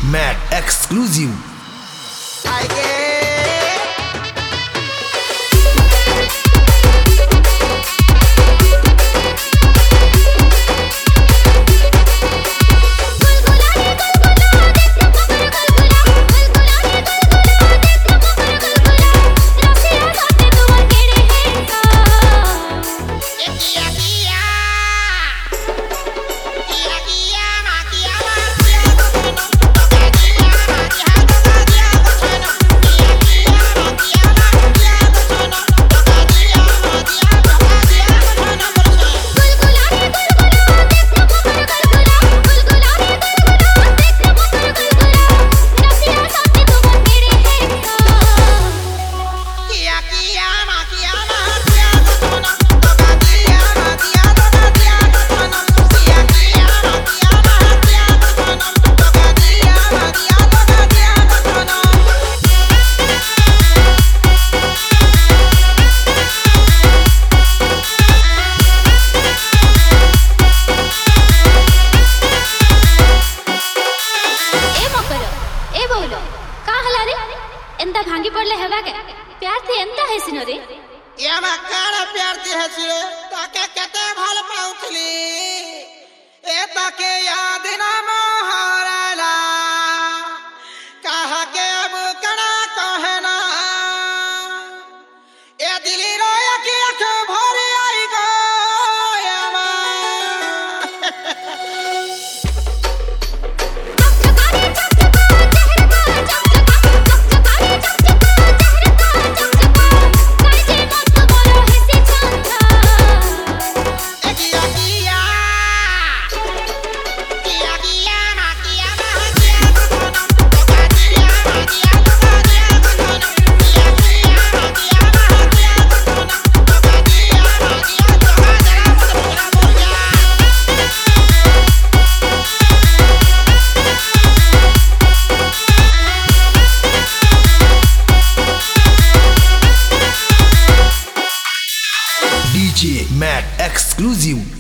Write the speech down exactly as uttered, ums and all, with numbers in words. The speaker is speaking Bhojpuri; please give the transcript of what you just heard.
Mac exclusive. ಎಂತ ಭಾಂಗಿ ಪಡ್ಲೆ ಹೆವಾಗ ಪ್ಯಾರ್ತಿ ಎಂತ ಹೆಸಿನ रे या मक्काड़ प्यारती हसीरे ताके कते भल पाउतली ए ताके याद ना मोहरला कहा के अब कणा कहना ए दिली रोया की अख भरी आई गो यामा D J Mac exclusive.